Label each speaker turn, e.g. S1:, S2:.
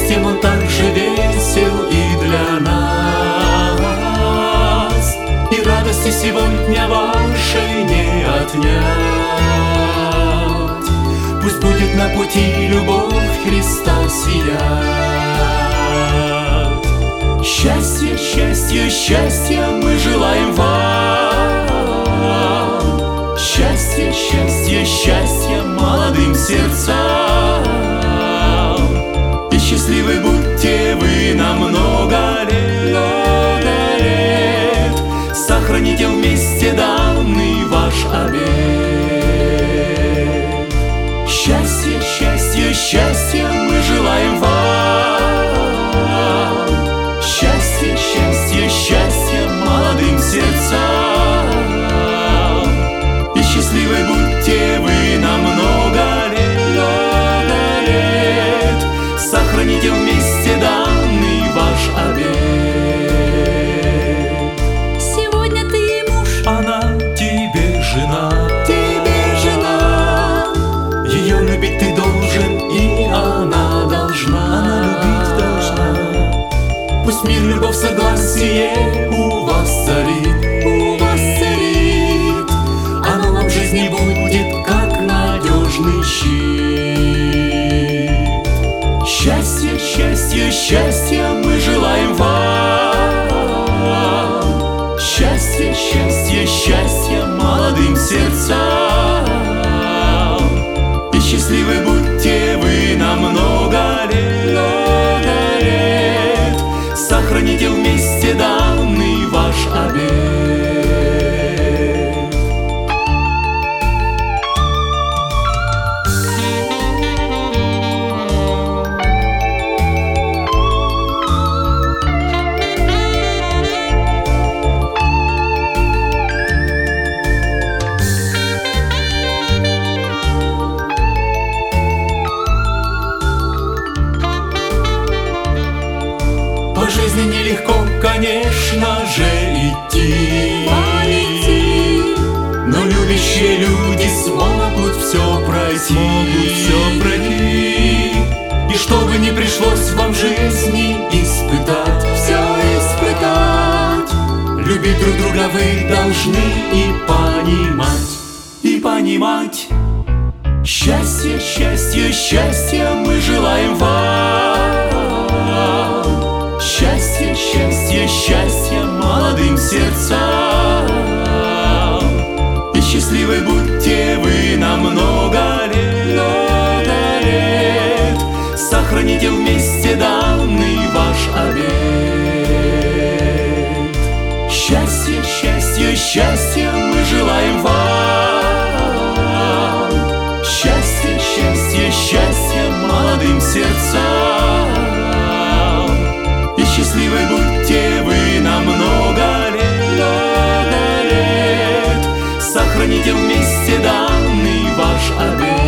S1: тем Он также весел и для нас, и радости сегодня вашей не отнять. Пусть будет на пути любовь Христа сиять. Счастье, счастье, счастье мы желаем вам. Счастье, счастье, счастье молодым сердцам. И счастливы будьте вы на много лет. Сохраните вместе данный ваш обет. Счастье, счастье, счастье мы желаем вам. Счастье, счастье, счастье молодым сердцам. И счастливы будьте вы на много лет. Сохраните вместе данный ваш обет.
S2: Сегодня ты муж,
S1: Она тебе жена. Ее любить ты должен, и она должна.
S2: Она любить должна.
S1: Пусть мир, любовь, согласие у вас царит. Оно вам в жизни будет как надежный щит. Счастье, счастье, счастье мы желаем вам. Счастье, счастье, счастье молодым сердцам. И счастливы будьте вы на много лет. Сохраните вместе данный ваш обет. По жизни нелегко, конечно же, идти, но любящие люди смогут все пройти. И что бы ни пришлось вам в жизни испытать, любить друг друга вы должны и понимать. Счастье, счастье, счастье мы желаем вам. Счастье, счастье, счастье молодым сердцам. И счастливы будьте вы на много лет. Сохраните вместе данный ваш обет. Счастье, счастье, счастье мы желаем вам. Счастье, счастье, счастье молодым сердцам. И счастливы будьте вы на много лет. Сохраните вместе данный ваш обет.